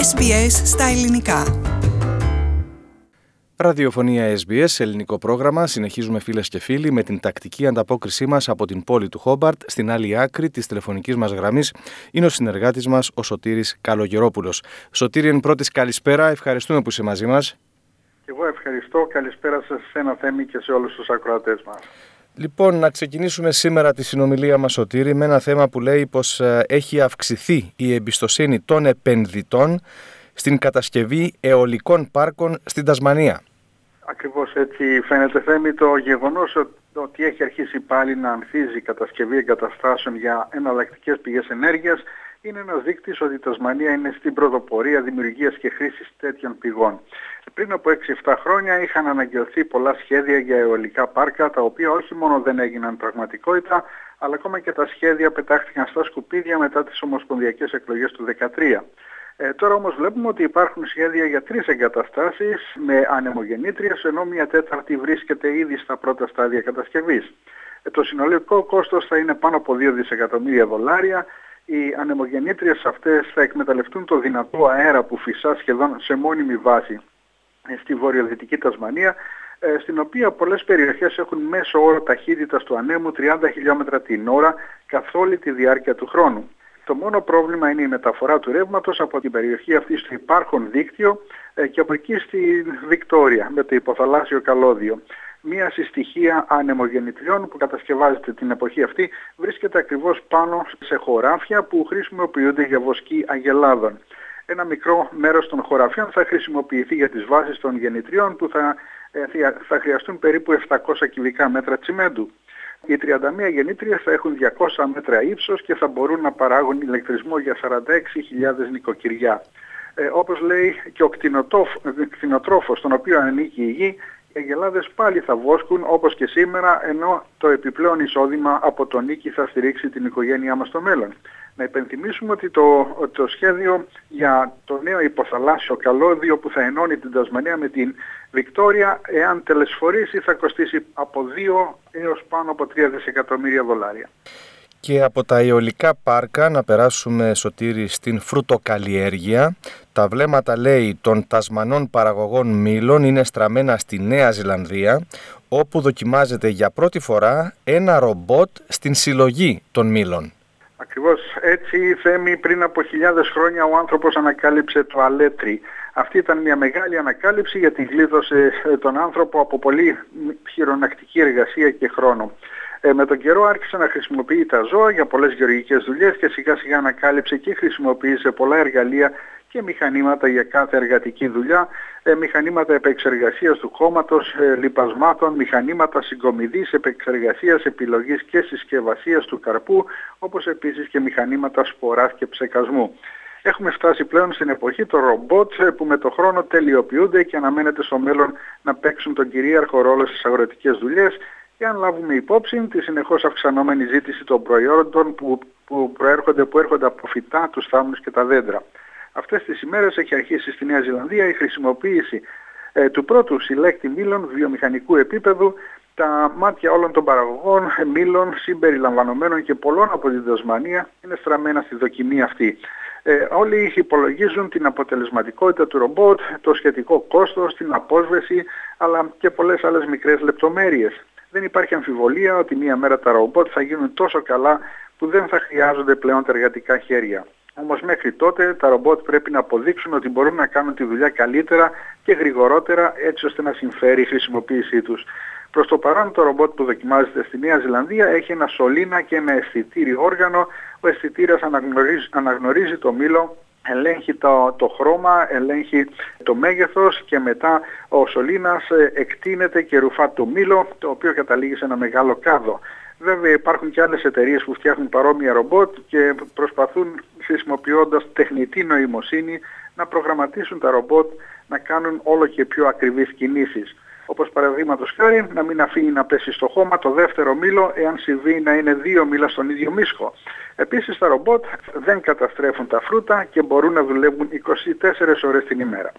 SBS στα ελληνικά. Ραδιοφωνία SBS, ελληνικό πρόγραμμα. Συνεχίζουμε, φίλες και φίλοι, με την τακτική ανταπόκρισή μας από την πόλη του Χόμπαρτ. Στην άλλη άκρη της τηλεφωνικής μας γραμμής είναι ο συνεργάτης μας, ο Σωτήρης Καλογερόπουλος. Σωτήρη, εν πρώτης, καλησπέρα. Ευχαριστούμε που είσαι μαζί μας. Εγώ ευχαριστώ. Καλησπέρα σας σε ένα Θέμη και σε όλους τους ακροατές μας. Λοιπόν, να ξεκινήσουμε σήμερα τη συνομιλία μας, Σωτήρη, με ένα θέμα που λέει πως έχει αυξηθεί η εμπιστοσύνη των επενδυτών στην κατασκευή αιωλικών πάρκων στην Τασμανία. Ακριβώς έτσι φαίνεται, Θέμη, το γεγονός ότι έχει αρχίσει πάλι να ανθίζει η κατασκευή εγκαταστάσεων για εναλλακτικές πηγές ενέργειας είναι ένας δείκτης ότι η Τασμανία είναι στην πρωτοπορία δημιουργίας και χρήσης τέτοιων πηγών. Πριν από 6-7 χρόνια είχαν αναγγελθεί πολλά σχέδια για αιωλικά πάρκα, τα οποία όχι μόνο δεν έγιναν πραγματικότητα, αλλά ακόμα και τα σχέδια πετάχτηκαν στα σκουπίδια μετά τις ομοσπονδιακές εκλογές του 2013. Τώρα όμως βλέπουμε ότι υπάρχουν σχέδια για 3 εγκαταστάσεις με ανεμογεννήτριες, ενώ μια τέταρτη βρίσκεται ήδη στα πρώτα στάδια κατασκευής. Το συνολικό κόστος θα είναι πάνω από $2 δισεκατομμύρια. Οι ανεμογεννήτριες αυτές θα εκμεταλλευτούν το δυνατό αέρα που φυσά σχεδόν σε μόνιμη βάση στη βορειοδυτική Τασμανία, στην οποία πολλές περιοχές έχουν μέσο όρο ταχύτητας του ανέμου 30 χιλιόμετρα την ώρα καθ' όλη τη διάρκεια του χρόνου. Το μόνο πρόβλημα είναι η μεταφορά του ρεύματος από την περιοχή αυτή στο υπάρχον δίκτυο και από εκεί στη Βικτόρια με το υποθαλάσσιο καλώδιο. Μία συστοιχεία ανεμογεννητριών που κατασκευάζεται την εποχή αυτή βρίσκεται ακριβώς πάνω σε χωράφια που χρησιμοποιούνται για βοσκή αγελάδων. Ένα μικρό μέρος των χωραφιών θα χρησιμοποιηθεί για τις βάσεις των γεννητριών που θα χρειαστούν περίπου 700 κυβικά μέτρα τσιμέντου. Οι 31 γεννήτριες θα έχουν 200 μέτρα ύψος και θα μπορούν να παράγουν ηλεκτρισμό για 46.000 νοικοκυριά. Όπως λέει και ο κτηνοτρόφος στον οποίο ανήκει η γη, οι αγελάδες πάλι θα βόσκουν όπως και σήμερα, ενώ το επιπλέον εισόδημα από τον νίκη θα στηρίξει την οικογένειά μας στο μέλλον. Να υπενθυμίσουμε ότι το σχέδιο για το νέο υποθαλάσσιο καλώδιο που θα ενώνει την Τασμανία με την Βικτόρια, εάν τελεσφορήσει, θα κοστίσει από 2 έως πάνω από $3 δισεκατομμύρια. Και από τα αιωλικά πάρκα να περάσουμε, Σωτήρη, στην φρουτοκαλλιέργεια. Τα βλέμματα, λέει, των Τασμανών παραγωγών μήλων είναι στραμμένα στη Νέα Ζηλανδία, όπου δοκιμάζεται για πρώτη φορά ένα ρομπότ στην συλλογή των μήλων. Ακριβώς έτσι, Θέμη, πριν από χιλιάδες χρόνια ο άνθρωπος ανακάλυψε το αλέτρι. Αυτή ήταν μια μεγάλη ανακάλυψη γιατί γλίτωσε τον άνθρωπο από πολύ χειρονακτική εργασία και χρόνο. Με τον καιρό άρχισε να χρησιμοποιεί τα ζώα για πολλές γεωργικές δουλειές και σιγά σιγά ανακάλυψε και χρησιμοποίησε πολλά εργαλεία και μηχανήματα για κάθε εργατική δουλειά, μηχανήματα επεξεργασίας του χώματος, λιπασμάτων, μηχανήματα συγκομιδής, επεξεργασίας, επιλογής και συσκευασίας του καρπού, όπως επίσης και μηχανήματα σποράς και ψεκασμού. Έχουμε φτάσει πλέον στην εποχή των ρομπότ που με το χρόνο τελειοποιούνται και αναμένεται στο μέλλον να παίξουν τον κυρίαρχο ρόλο στις αγροτικές δουλειές, και αν λάβουμε υπόψη τη συνεχώς αυξανόμενη ζήτηση των προϊόντων που έρχονται από φυτά, τους θάμνους και τα δέντρα. Αυτές τις ημέρες έχει αρχίσει στη Νέα Ζηλανδία η χρησιμοποίηση του πρώτου συλλέκτη μήλων βιομηχανικού επίπεδου. Τα μάτια όλων των παραγωγών μήλων συμπεριλαμβανομένων και πολλών από την Τασμανία είναι στραμμένα στη δοκιμή αυτή. Όλοι υπολογίζουν την αποτελεσματικότητα του ρομπότ, το σχετικό κόστος, την απόσβεση, αλλά και πολλές άλλες μικρές λεπτομέρειες. Δεν υπάρχει αμφιβολία ότι μία μέρα τα ρομπότ θα γίνουν τόσο καλά που δεν θα χρειάζονται πλέον τα εργατικά χέρια. Όμως μέχρι τότε τα ρομπότ πρέπει να αποδείξουν ότι μπορούν να κάνουν τη δουλειά καλύτερα και γρηγορότερα, έτσι ώστε να συμφέρει η χρησιμοποίησή τους. Προς το παρόν το ρομπότ που δοκιμάζεται στη Νέα Ζηλανδία έχει ένα σωλήνα και ένα αισθητήριο όργανο. Ο αισθητήρας αναγνωρίζει το μήλο, ελέγχει το χρώμα, ελέγχει το μέγεθος και μετά ο σωλήνας εκτείνεται και ρουφά το μήλο, το οποίο καταλήγει σε ένα μεγάλο κάδο. Βέβαια υπάρχουν και άλλες εταιρείες που φτιάχνουν παρόμοια ρομπότ και προσπαθούν, χρησιμοποιώντας τεχνητή νοημοσύνη, να προγραμματίσουν τα ρομπότ να κάνουν όλο και πιο ακριβείς κινήσεις. Όπως παραδείγματος χάρη να μην αφήνει να πέσει στο χώμα το δεύτερο μήλο εάν συμβεί να είναι 2 μήλα στον ίδιο μίσχο. Επίσης τα ρομπότ δεν καταστρέφουν τα φρούτα και μπορούν να δουλεύουν 24 ώρες την ημέρα.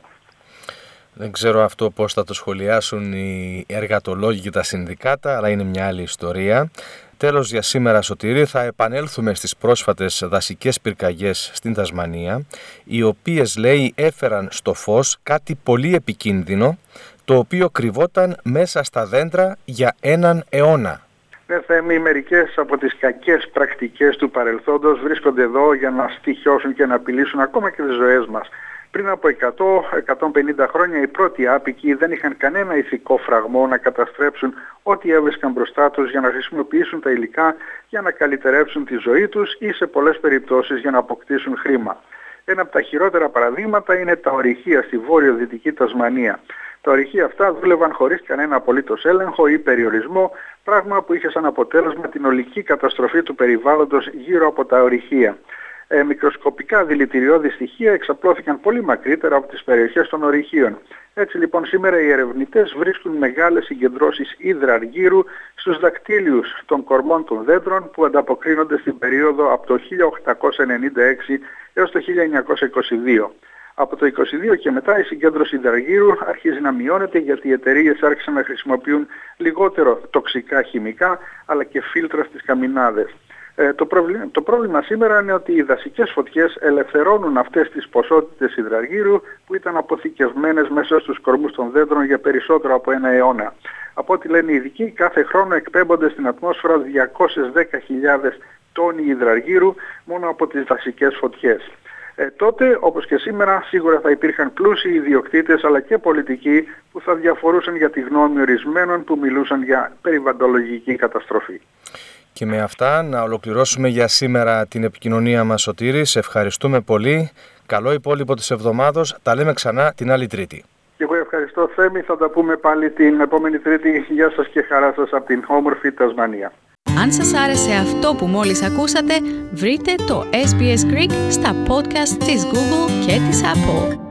Δεν ξέρω αυτό πώς θα το σχολιάσουν οι εργατολόγοι και τα συνδικάτα, αλλά είναι μια άλλη ιστορία. τέλος για σήμερα, Σωτήρη, θα επανέλθουμε στις πρόσφατες δασικές πυρκαγιές στην Τασμανία, οι οποίες, λέει, έφεραν στο φως κάτι πολύ επικίνδυνο, το οποίο κρυβόταν μέσα στα δέντρα για έναν αιώνα. Θέμη, μερικές από τις κακές πρακτικές του παρελθόντος βρίσκονται εδώ για να στοιχιώσουν και να απειλήσουν ακόμα και τις ζωές μας. Πριν από 100-150 χρόνια οι πρώτοι άπικοι δεν είχαν κανένα ηθικό φραγμό να καταστρέψουν ό,τι έβρισκαν μπροστά τους για να χρησιμοποιήσουν τα υλικά για να καλυτερέψουν τη ζωή τους ή σε πολλές περιπτώσεις για να αποκτήσουν χρήμα. Ένα από τα χειρότερα παραδείγματα είναι τα ορυχεία στη βόρειο-δυτική Τασμανία. Τα ορυχεία αυτά δούλευαν χωρίς κανένα απολύτως έλεγχο ή περιορισμό, πράγμα που είχε σαν αποτέλεσμα την ολική καταστροφή του περιβάλλοντος γύρω από τα ορυχεία. Μικροσκοπικά δηλητηριώδη στοιχεία εξαπλώθηκαν πολύ μακρύτερα από τις περιοχές των ορυχείων. Έτσι λοιπόν σήμερα οι ερευνητές βρίσκουν μεγάλες συγκεντρώσεις υδραργύρου στους δακτύλιους των κορμών των δέντρων που ανταποκρίνονται στην περίοδο από το 1896 έως το 1922. Από το 1922 και μετά η συγκέντρωση υδραργύρου αρχίζει να μειώνεται γιατί οι εταιρείες άρχισαν να χρησιμοποιούν λιγότερο τοξικά χημικά αλλά και φίλτρα στις καμινάδες. Το πρόβλημα σήμερα είναι ότι οι δασικές φωτιές ελευθερώνουν αυτές τις ποσότητες υδραργύρου που ήταν αποθηκευμένες μέσα στους κορμούς των δέντρων για περισσότερο από ένα αιώνα. Από ό,τι λένε οι ειδικοί, κάθε χρόνο εκπέμπονται στην ατμόσφαιρα 210.000 τόνοι υδραργύρου μόνο από τις δασικές φωτιές. Τότε, όπως και σήμερα, σίγουρα θα υπήρχαν πλούσιοι ιδιοκτήτες αλλά και πολιτικοί που θα διαφορούσαν για τη γνώμη ορισμένων που μιλούσαν για περιβαλλοντολογική καταστροφή. Και με αυτά να ολοκληρώσουμε για σήμερα την επικοινωνία μας, Σωτήρη. Σε ευχαριστούμε πολύ. Καλό υπόλοιπο της εβδομάδος. Τα λέμε ξανά την άλλη Τρίτη. Και εγώ ευχαριστώ, Θέμη. Θα τα πούμε πάλι την επόμενη Τρίτη. Γεια σας και χαρά σας από την όμορφη Τασμανία. Αν σας άρεσε αυτό που μόλις ακούσατε, βρείτε το SBS Greek στα podcast της Google και της Apple.